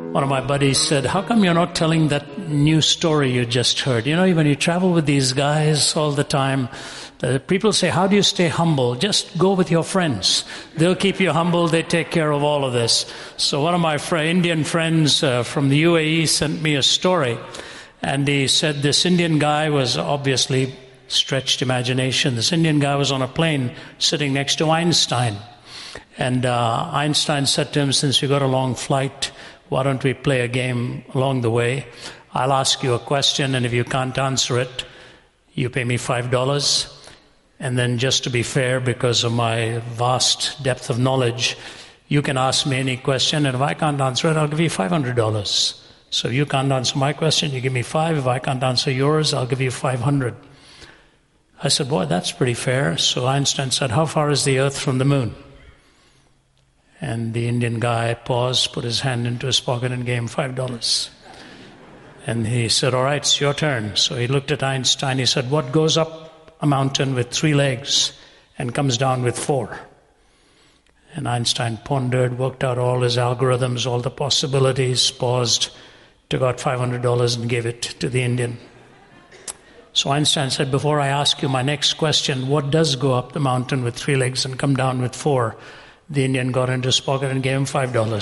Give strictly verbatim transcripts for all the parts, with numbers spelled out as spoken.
One of my buddies said, how come you're not telling that new story you just heard? You know, when you travel with these guys all the time, the people say, how do you stay humble? Just go with your friends. They'll keep you humble. They take care of all of this. So one of my fr- Indian friends uh, from the U A E sent me a story. And he said this Indian guy was obviously stretched imagination. This Indian guy was on a plane sitting next to Einstein. And uh, Einstein said to him, since you got a long flight, why don't we play a game along the way? I'll ask you a question, and if you can't answer it, you pay me five dollars. And then just to be fair, because of my vast depth of knowledge, you can ask me any question, and if I can't answer it, I'll give you five hundred dollars. So if you can't answer my question, you give me five. If I can't answer yours, I'll give you five hundred. I said, boy, that's pretty fair. So Einstein said, how far is the Earth from the moon? And the Indian guy paused, put his hand into his pocket and gave him five dollars. And he said, all right, it's your turn. So he looked at Einstein. He said, what goes up a mountain with three legs and comes down with four? And Einstein pondered, worked out all his algorithms, all the possibilities, paused, took out five hundred dollars and gave it to the Indian. So Einstein said, before I ask you my next question, what does go up the mountain with three legs and come down with four? The Indian got into his pocket and gave him five dollars.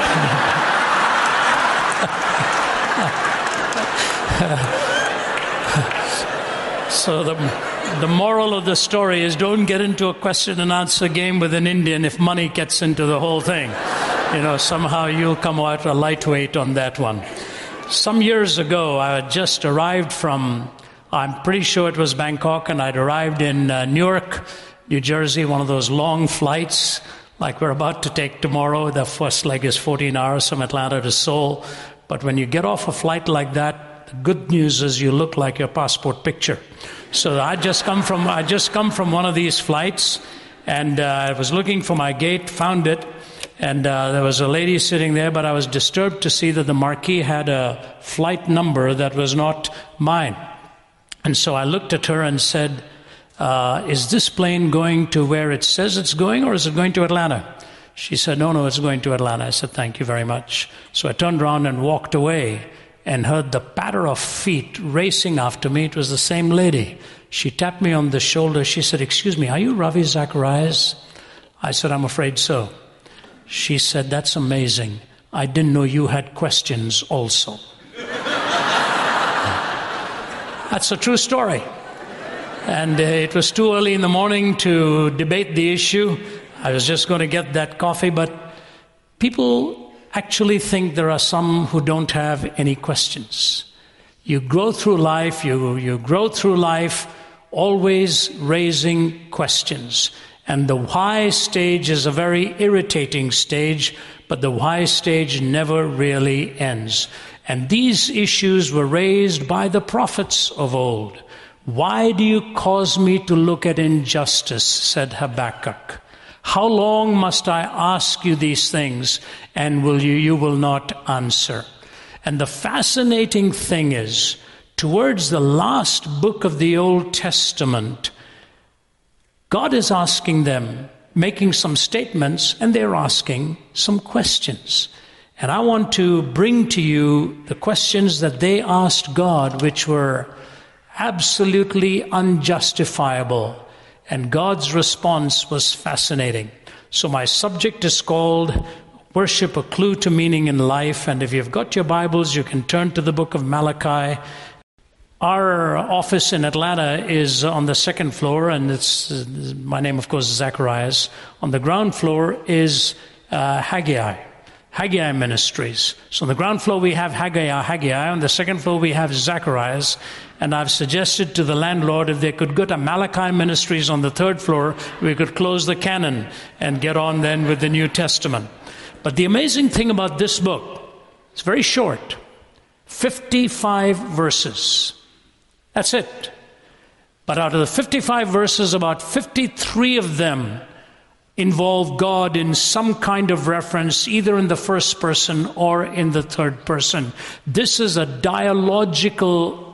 So the, the moral of the story is don't get into a question and answer game with an Indian if money gets into the whole thing. You know, somehow you'll come out a lightweight on that one. Some years ago, I had just arrived from, I'm pretty sure it was Bangkok, and I'd arrived in uh, Newark, New Jersey, one of those long flights like we're about to take tomorrow. The first leg is fourteen hours from Atlanta to Seoul. But when you get off a flight like that, the good news is you look like your passport picture. So I just come from I just come from one of these flights, and uh, I was looking for my gate, found it, and uh, there was a lady sitting there, but I was disturbed to see that the marquee had a flight number that was not mine. And so I looked at her and said, Uh, is this plane going to where it says it's going, or is it going to Atlanta? She said, no, no, it's going to Atlanta. I said, thank you very much. So I turned around and walked away and heard the patter of feet racing after me. It was the same lady. She tapped me on the shoulder. She said, excuse me, are you Ravi Zacharias? I said, I'm afraid so. She said, that's amazing. I didn't know you had questions also. That's a true story. And uh, it was too early in the morning to debate the issue. I was just going to get that coffee. But people actually think there are some who don't have any questions. You grow through life, you, you grow through life always raising questions. And the why stage is a very irritating stage, but the why stage never really ends. And these issues were raised by the prophets of old. Why do you cause me to look at injustice, said Habakkuk. How long must I ask you these things, and will you, you will not answer? And the fascinating thing is, towards the last book of the Old Testament, God is asking them, making some statements, and they're asking some questions. And I want to bring to you the questions that they asked God, which were absolutely unjustifiable. And God's response was fascinating. So my subject is called Worship, a Clue to Meaning in Life. And if you've got your Bibles, you can turn to the book of Malachi. Our office in Atlanta is on the second floor, and it's my name, of course, is Zacharias. On the ground floor is uh, Haggai. Haggai Ministries. So on the ground floor we have Haggai, Haggai. On the second floor we have Zacharias. And I've suggested to the landlord if they could go to Malachi Ministries on the third floor, we could close the canon and get on then with the New Testament. But the amazing thing about this book, it's very short. fifty-five verses. That's it. But out of the fifty-five verses, about fifty-three of them involve God in some kind of reference, either in the first person or in the third person. This is a dialogical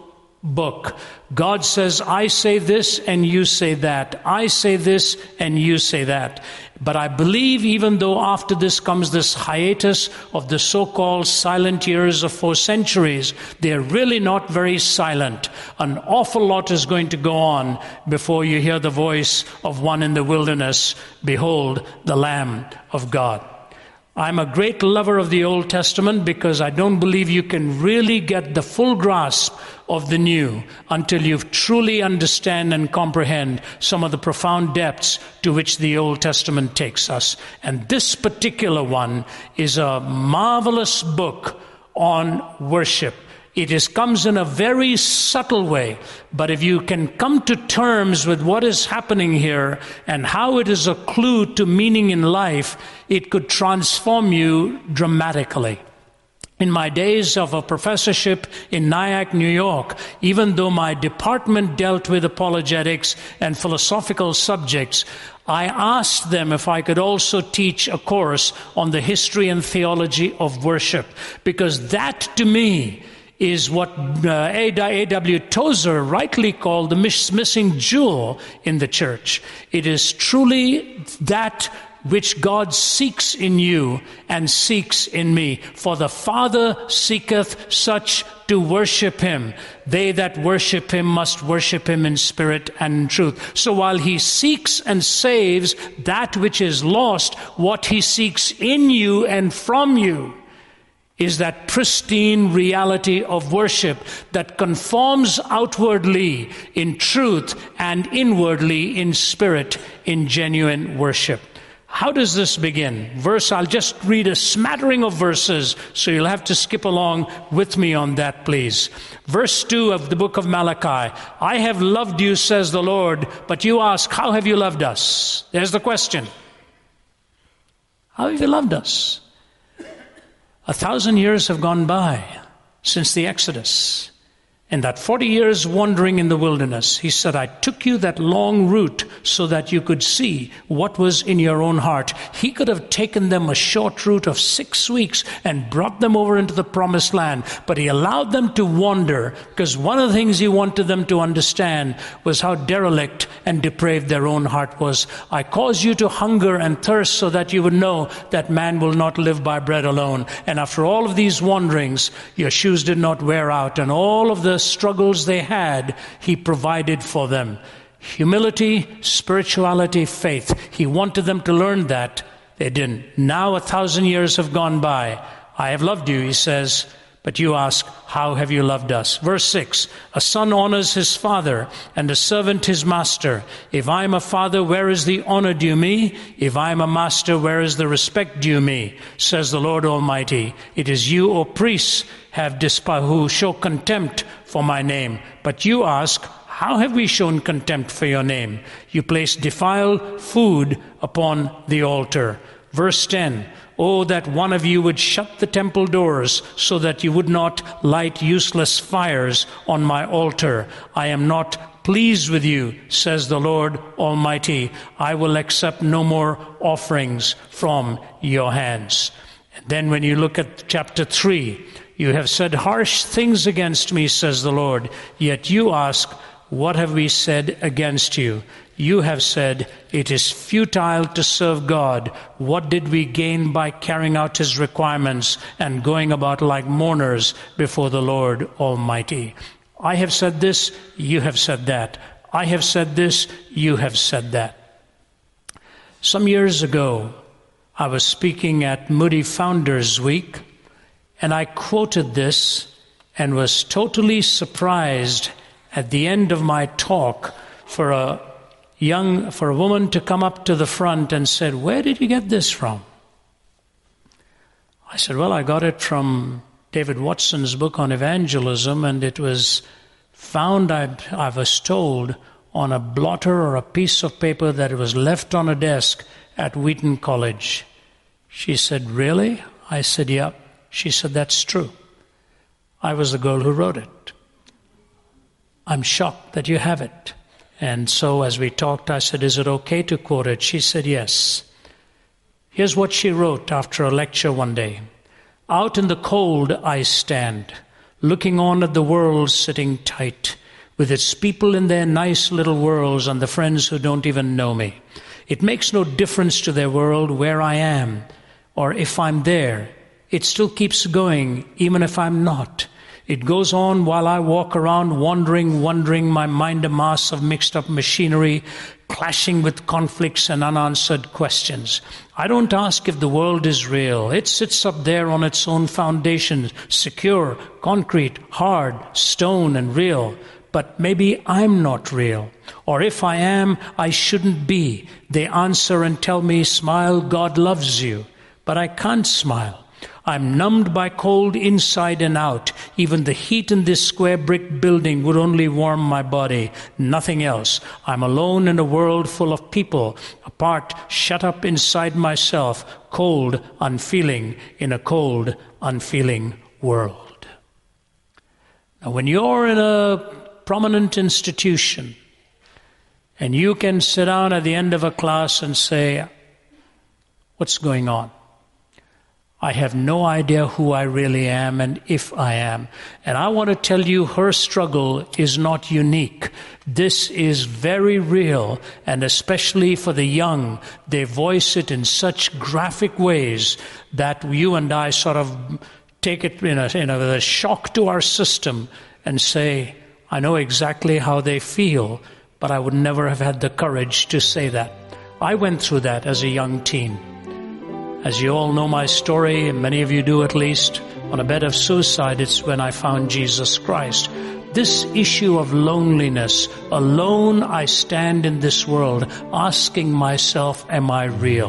book. God says, I say this and you say that. I say this and you say that. But I believe even though after this comes this hiatus of the so-called silent years of four centuries, they're really not very silent. An awful lot is going to go on before you hear the voice of one in the wilderness, behold, the Lamb of God. I'm a great lover of the Old Testament because I don't believe you can really get the full grasp of the New until you truly understand and comprehend some of the profound depths to which the Old Testament takes us. And this particular one is a marvelous book on worship. It is, comes in a very subtle way, but if you can come to terms with what is happening here and how it is a clue to meaning in life, it could transform you dramatically. In my days of a professorship in Nyack, New York, even though my department dealt with apologetics and philosophical subjects, I asked them if I could also teach a course on the history and theology of worship, because that to me is what uh, A W Tozer rightly called the missing jewel in the church. It is truly that which God seeks in you and seeks in me. For the Father seeketh such to worship him. They that worship him must worship him in spirit and in truth. So while he seeks and saves that which is lost, what he seeks in you and from you is that pristine reality of worship that conforms outwardly in truth and inwardly in spirit in genuine worship. How does this begin? Verse, I'll just read a smattering of verses, so you'll have to skip along with me on that, please. Verse two of the book of Malachi, I have loved you, says the Lord, but you ask, how have you loved us? There's the question. How have you loved us? A thousand years have gone by since the Exodus. And that forty years wandering in the wilderness, he said, I took you that long route so that you could see what was in your own heart. He could have taken them a short route of six weeks and brought them over into the promised land. But he allowed them to wander because one of the things he wanted them to understand was how derelict and depraved their own heart was. I caused you to hunger and thirst so that you would know that man will not live by bread alone. And after all of these wanderings, your shoes did not wear out, and all of the struggles they had, he provided for them. Humility, spirituality, faith. He wanted them to learn that. They didn't. Now a thousand years have gone by. I have loved you, he says, but you ask, how have you loved us? Verse six, a son honors his father and a servant his master. If I am a father, where is the honor due me? If I am a master, where is the respect due me? Says the Lord Almighty. It is you, O priests, have despised, who show contempt for my name. But you ask, how have we shown contempt for your name? You place defiled food upon the altar. Verse ten, oh, that one of you would shut the temple doors so that you would not light useless fires on my altar. I am not pleased with you, says the Lord Almighty. I will accept no more offerings from your hands. And then when you look at chapter three, you have said harsh things against me, says the Lord. Yet you ask, what have we said against you? You have said, it is futile to serve God. What did we gain by carrying out his requirements and going about like mourners before the Lord Almighty? I have said this, you have said that. I have said this, you have said that. Some years ago, I was speaking at Moody Founders Week, and I quoted this and was totally surprised at the end of my talk for a young, for a woman to come up to the front and said, where did you get this from? I said, well, I got it from David Watson's book on evangelism, and it was found, I, I was told, on a blotter or a piece of paper that was left on a desk at Wheaton College. She said, really? I said, yeah. She said, that's true. I was the girl who wrote it. I'm shocked that you have it. And so as we talked, I said, is it okay to quote it? She said, yes. Here's what she wrote after a lecture one day. Out in the cold I stand, looking on at the world sitting tight, with its people in their nice little worlds and the friends who don't even know me. It makes no difference to their world where I am, or if I'm there. It still keeps going, even if I'm not. It goes on while I walk around wandering, wondering, my mind a mass of mixed up machinery, clashing with conflicts and unanswered questions. I don't ask if the world is real. It sits up there on its own foundation, secure, concrete, hard, stone and real. But maybe I'm not real. Or if I am, I shouldn't be. They answer and tell me, smile, God loves you. But I can't smile. I'm numbed by cold inside and out. Even the heat in this square brick building would only warm my body, nothing else. I'm alone in a world full of people, apart, shut up inside myself, cold, unfeeling, in a cold, unfeeling world. Now, when you're in a prominent institution and you can sit down at the end of a class and say, what's going on? I have no idea who I really am and if I am. And I want to tell you, her struggle is not unique. This is very real, and especially for the young, they voice it in such graphic ways that you and I sort of take it in a, in a shock to our system and say, I know exactly how they feel, but I would never have had the courage to say that. I went through that as a young teen. As you all know my story, and many of you do at least, on a bed of suicide, it's when I found Jesus Christ. This issue of loneliness, alone I stand in this world, asking myself, am I real?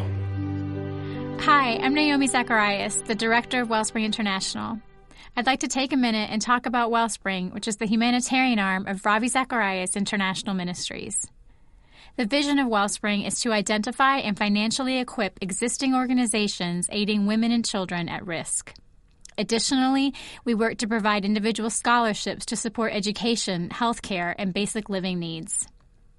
Hi, I'm Naomi Zacharias, the director of Wellspring International. I'd like to take a minute and talk about Wellspring, which is the humanitarian arm of Ravi Zacharias International Ministries. The vision of Wellspring is to identify and financially equip existing organizations aiding women and children at risk. Additionally, we work to provide individual scholarships to support education, healthcare, and basic living needs.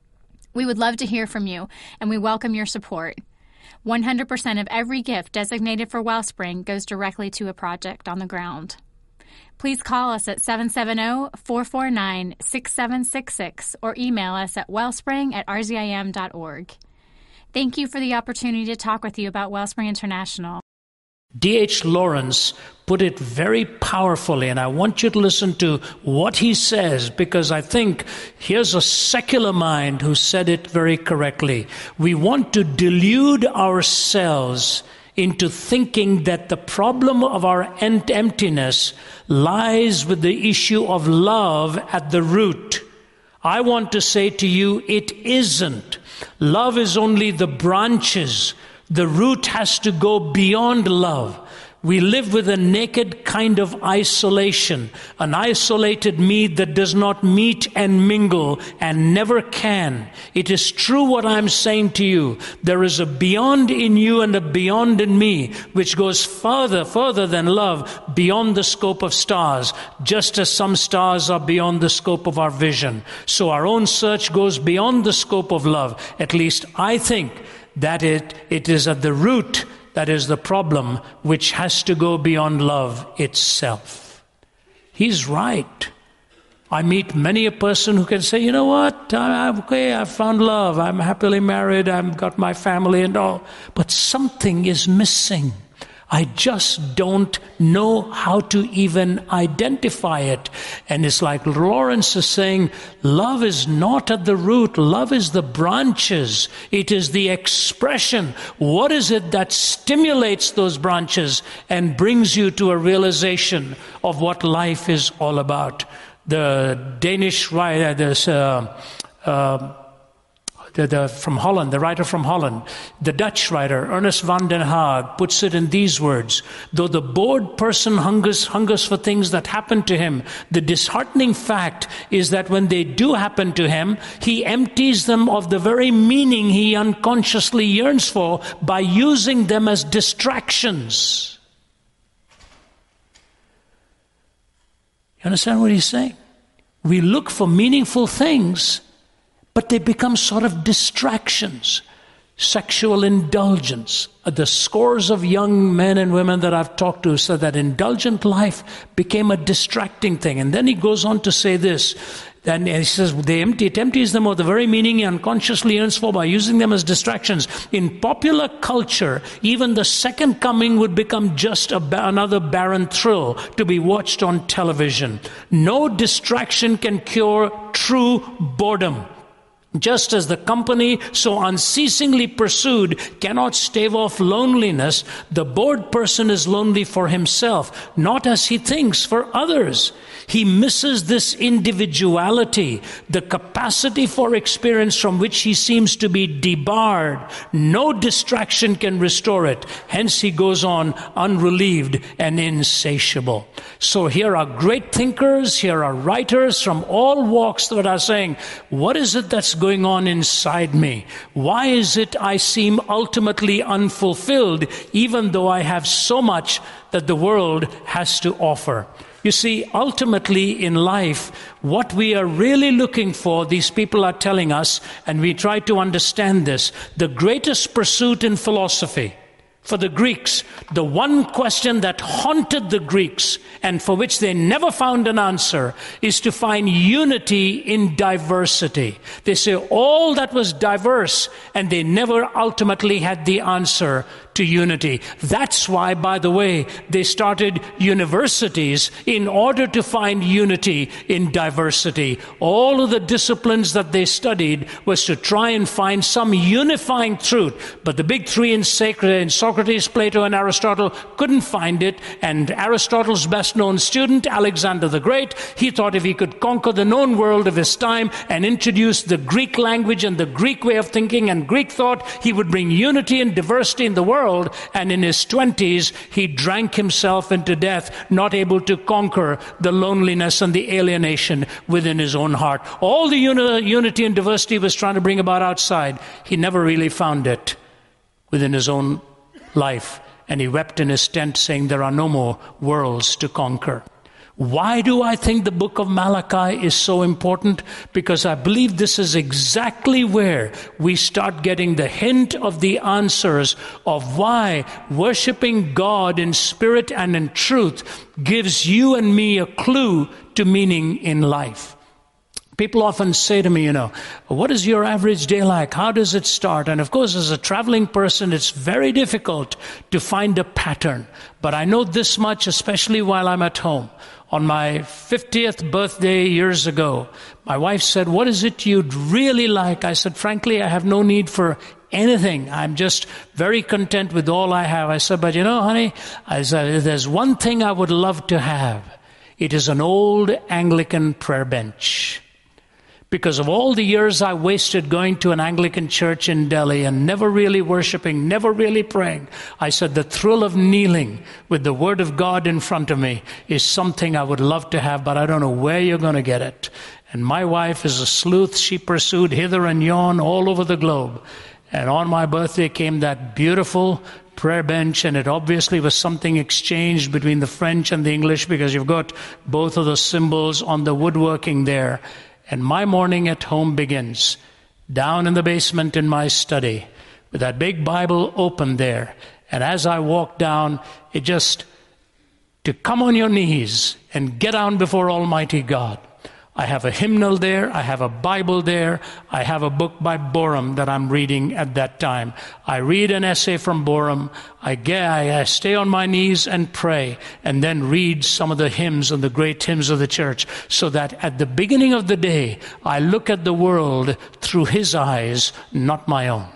We would love to hear from you, and we welcome your support. one hundred percent of every gift designated for Wellspring goes directly to a project on the ground. Please call us at seven seven zero, four four nine, six seven six six or email us at wellspring at r z i m dot org. Thank you for the opportunity to talk with you about Wellspring International. D H Lawrence put it very powerfully, and I want you to listen to what he says, because I think here's a secular mind who said it very correctly. We want to delude ourselves into thinking that the problem of our emptiness lies with the issue of love at the root. I want to say to you, it isn't. Love is only the branches. The root has to go beyond love. We live with a naked kind of isolation, an isolated me that does not meet and mingle and never can. It is true what I'm saying to you. There is a beyond in you and a beyond in me, which goes further, further than love, beyond the scope of stars, just as some stars are beyond the scope of our vision. So our own search goes beyond the scope of love. At least I think that it, it is at the root that is the problem, which has to go beyond love itself. He's right. I meet many a person who can say, you know what, I'm okay, I've found love, I'm happily married, I've got my family and all, but something is missing. I just don't know how to even identify it. And it's like Lawrence is saying, love is not at the root. Love is the branches. It is the expression. What is it that stimulates those branches and brings you to a realization of what life is all about? The Danish writer, this, uh, uh, The, the, from Holland, the writer from Holland, the Dutch writer, Ernest van den Haag, puts it in these words: though the bored person hungers, hungers for things that happen to him, the disheartening fact is that when they do happen to him, he empties them of the very meaning he unconsciously yearns for by using them as distractions. You understand what he's saying? We look for meaningful things, but they become sort of distractions. sexual indulgence. The scores of young men and women that I've talked to said that indulgent life became a distracting thing. And then he goes on to say this. Then he says, they empty, it empties them of the very meaning he unconsciously yearns for by using them as distractions. In popular culture, even the second coming would become just a ba- another barren thrill to be watched on television. No distraction can cure true boredom. Just as the company so unceasingly pursued cannot stave off loneliness, the bored person is lonely for himself, not as he thinks for others. He misses this individuality, the capacity for experience from which he seems to be debarred. No distraction can restore it. Hence he goes on unrelieved and insatiable. So here are great thinkers, here are writers from all walks that are saying, what is it that's going on inside me? Why is it I seem ultimately unfulfilled, even though I have so much that the world has to offer? You see, ultimately in life, what we are really looking for, these people are telling us, and we try to understand this, the greatest pursuit in philosophy, for the Greeks, the one question that haunted the Greeks and for which they never found an answer is to find unity in diversity. They say all that was diverse, and they never ultimately had the answer to unity. That's why, by the way, they started universities in order to find unity in diversity. All of the disciplines that they studied was to try and find some unifying truth. But the big three in Socrates, Plato, and Aristotle couldn't find it. And Aristotle's best known student, Alexander the Great, he thought if he could conquer the known world of his time and introduce the Greek language and the Greek way of thinking and Greek thought, he would bring unity and diversity in the world. And in his twenties, he drank himself into death, not able to conquer the loneliness and the alienation within his own heart. All the uni- unity and diversity he was trying to bring about outside, he never really found it within his own life. And he wept in his tent saying, there are no more worlds to conquer. Why do I think the book of Malachi is so important? Because I believe this is exactly where we start getting the hint of the answers of why worshiping God in spirit and in truth gives you and me a clue to meaning in life. People often say to me, you know, what is your average day like? How does it start? And of course, as a traveling person, it's very difficult to find a pattern. But I know this much, especially while I'm at home. On my fiftieth birthday years ago, my wife said, what is it you'd really like? I said, frankly, I have no need for anything. I'm just very content with all I have. I said, but you know, honey, I said, there's one thing I would love to have. It is an old Anglican prayer bench. Because of all the years I wasted going to an Anglican church in Delhi and never really worshiping, never really praying, I said the thrill of kneeling with the Word of God in front of me is something I would love to have, but I don't know where you're going to get it. And my wife is a sleuth. She pursued hither and yon all over the globe. And on my birthday came that beautiful prayer bench, and it obviously was something exchanged between the French and the English, because you've got both of the symbols on the woodworking there. And my morning at home begins down in the basement in my study with that big Bible open there. And as I walk down, it just, to come on your knees and get down before Almighty God. I have a hymnal there. I have a Bible there. I have a book by Borum that I'm reading at that time. I read an essay from Borum. I, get, I stay on my knees and pray, and then read some of the hymns and the great hymns of the church, so that at the beginning of the day, I look at the world through His eyes, not my own.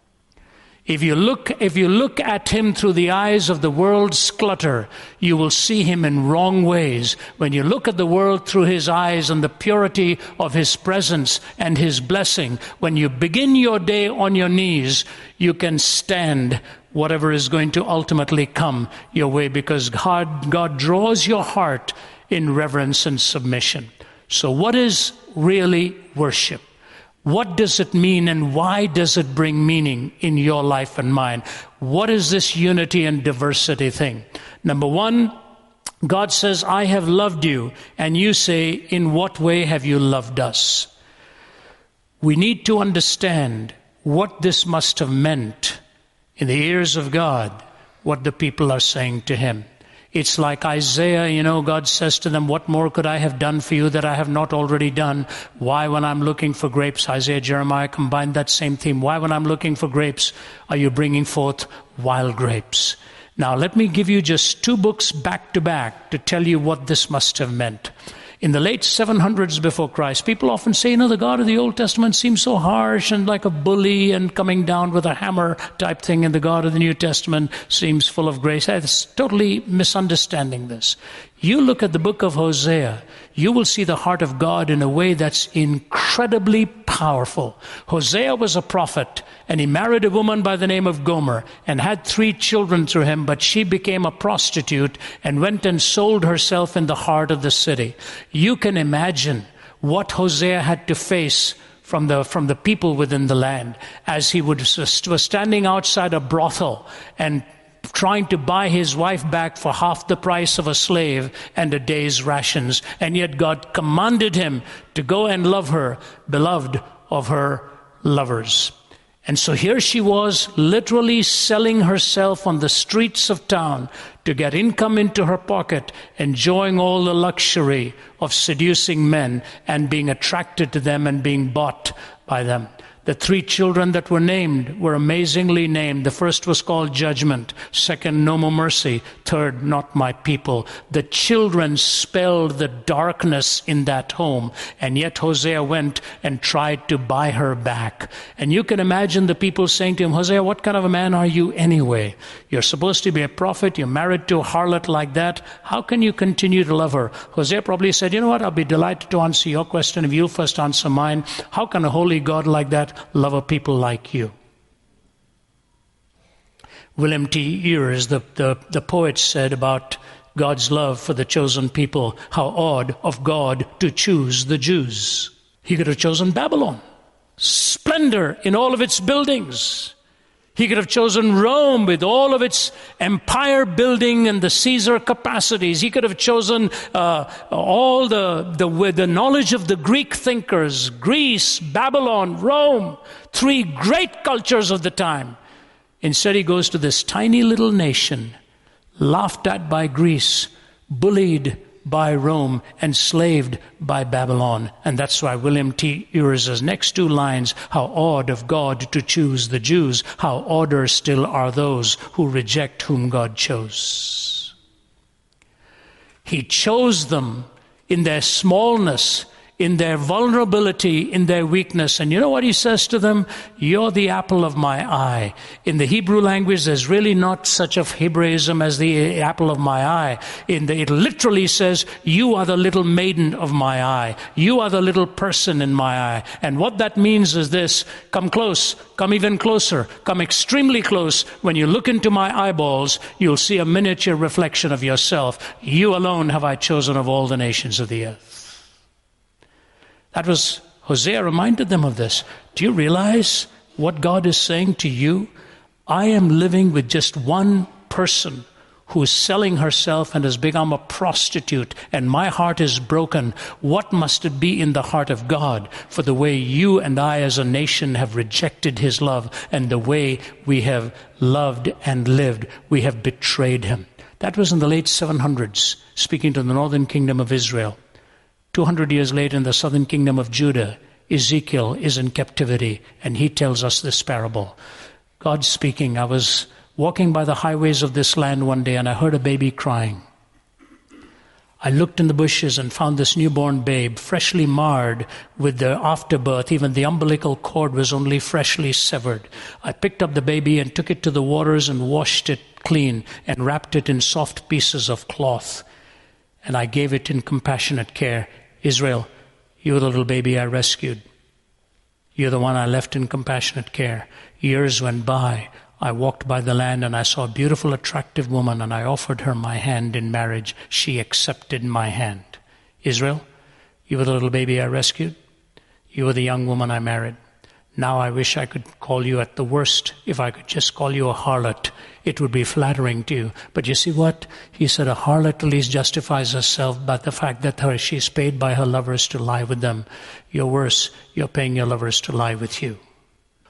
If you look, if you look at Him through the eyes of the world's clutter, you will see Him in wrong ways. When you look at the world through His eyes and the purity of His presence and His blessing, when you begin your day on your knees, you can stand whatever is going to ultimately come your way, because God, God draws your heart in reverence and submission. So what is really worship? What does it mean, and why does it bring meaning in your life and mine? What is this unity and diversity thing? Number one, God says, I have loved you. And you say, in what way have you loved us? We need to understand what this must have meant in the ears of God, what the people are saying to him. It's like Isaiah, you know, God says to them, what more could I have done for you that I have not already done? Why, when I'm looking for grapes, Isaiah, Jeremiah combined that same theme. Why, when I'm looking for grapes, are you bringing forth wild grapes? Now, let me give you just two books back to back to tell you what this must have meant. In the late seven hundreds before Christ, people often say, you know, the God of the Old Testament seems so harsh and like a bully and coming down with a hammer type thing, and the God of the New Testament seems full of grace. It's totally misunderstanding this. You look at the book of Hosea, you will see the heart of God in a way that's incredibly powerful. Hosea was a prophet, and he married a woman by the name of Gomer and had three children through him, but she became a prostitute and went and sold herself in the heart of the city. You can imagine what Hosea had to face from the from the people within the land as he would, was standing outside a brothel and trying to buy his wife back for half the price of a slave and a day's rations. And yet God commanded him to go and love her, beloved of her lovers. And so here she was, literally selling herself on the streets of town to get income into her pocket, enjoying all the luxury of seducing men and being attracted to them and being bought by them. The three children that were named were amazingly named. The first was called Judgment. Second, No More Mercy. Third, Not My People. The children spelled the darkness in that home. And yet Hosea went and tried to buy her back. And you can imagine the people saying to him, Hosea, what kind of a man are you anyway? You're supposed to be a prophet. You're married to a harlot like that. How can you continue to love her? Hosea probably said, you know what? I'll be delighted to answer your question if you'll first answer mine. How can a holy God like that love a people like you? William T. Ears, the, the, the poet, said about God's love for the chosen people, how odd of God to choose the Jews. He could have chosen Babylon, splendor in all of its buildings. He could have chosen Rome with all of its empire building and the Caesar capacities. He could have chosen uh, all the, the, the knowledge of the Greek thinkers, Greece, Babylon, Rome, three great cultures of the time. Instead, he goes to this tiny little nation, laughed at by Greece, bullied by Rome, enslaved by Babylon. And that's why William T. Ears' next two lines, how odd of God to choose the Jews, how odder still are those who reject whom God chose. He chose them in their smallness, in their vulnerability, in their weakness. And you know what he says to them? You're the apple of my eye. In the Hebrew language, there's really not such a Hebraism as the apple of my eye. In the, it literally says, you are the little maiden of my eye. You are the little person in my eye. And what that means is this: come close, come even closer, come extremely close. When you look into my eyeballs, you'll see a miniature reflection of yourself. You alone have I chosen of all the nations of the earth. That was, Hosea reminded them of this. Do you realize what God is saying to you? I am living with just one person who is selling herself and has become a prostitute, and my heart is broken. What must it be in the heart of God for the way you and I as a nation have rejected his love, and the way we have loved and lived, we have betrayed him. That was in the late seven hundreds, speaking to the northern kingdom of Israel. two hundred years later, in the southern kingdom of Judah, Ezekiel is in captivity, and he tells us this parable. God speaking, I was walking by the highways of this land one day, and I heard a baby crying. I looked in the bushes and found this newborn babe, freshly marred with the afterbirth. Even the umbilical cord was only freshly severed. I picked up the baby and took it to the waters and washed it clean and wrapped it in soft pieces of cloth. And I gave it in compassionate care. Israel, you're the little baby I rescued. You're the one I left in compassionate care. Years went by. I walked by the land and I saw a beautiful, attractive woman, and I offered her my hand in marriage. She accepted my hand. Israel, you were the little baby I rescued. You were the young woman I married. Now I wish I could call you, at the worst, if I could just call you a harlot, it would be flattering to you. But you see what? He said a harlot at least justifies herself by the fact that her, she's paid by her lovers to lie with them. You're worse. You're paying your lovers to lie with you.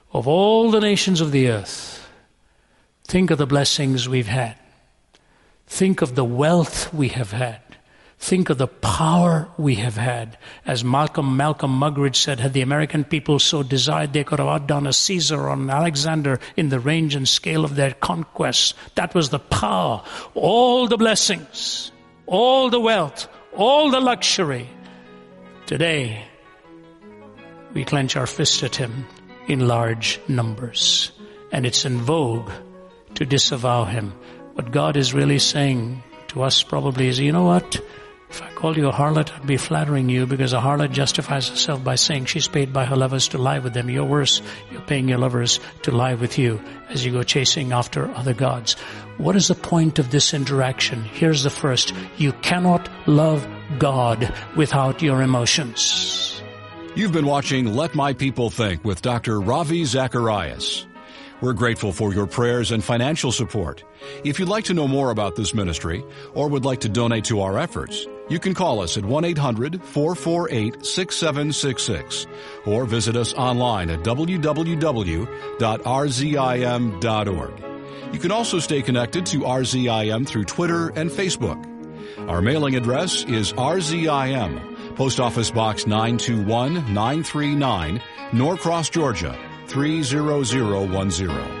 of all the nations of the earth, think of the blessings we've had. Think of the wealth we have had. Think of the power we have had. As Malcolm Malcolm Muggeridge said, had the American people so desired, they could have outdone a Caesar or an Alexander in the range and scale of their conquests. That was the power. All the blessings, all the wealth, all the luxury. Today, we clench our fist at him in large numbers. And it's in vogue to disavow him. What God is really saying to us probably is, you know what? If I called you a harlot, I'd be flattering you, because a harlot justifies herself by saying she's paid by her lovers to lie with them. You're worse. You're paying your lovers to lie with you as you go chasing after other gods. What is the point of this interaction? Here's the first. You cannot love God without your emotions. You've been watching Let My People Think with Doctor Ravi Zacharias. We're grateful for your prayers and financial support. If you'd like to know more about this ministry or would like to donate to our efforts, you can call us at one eight hundred, four four eight, six seven six six or visit us online at w w w dot r z i m dot org. You can also stay connected to R Z I M through Twitter and Facebook. Our mailing address is R Z I M, Post Office Box nine two one nine three nine, Norcross, Georgia three zero zero one zero.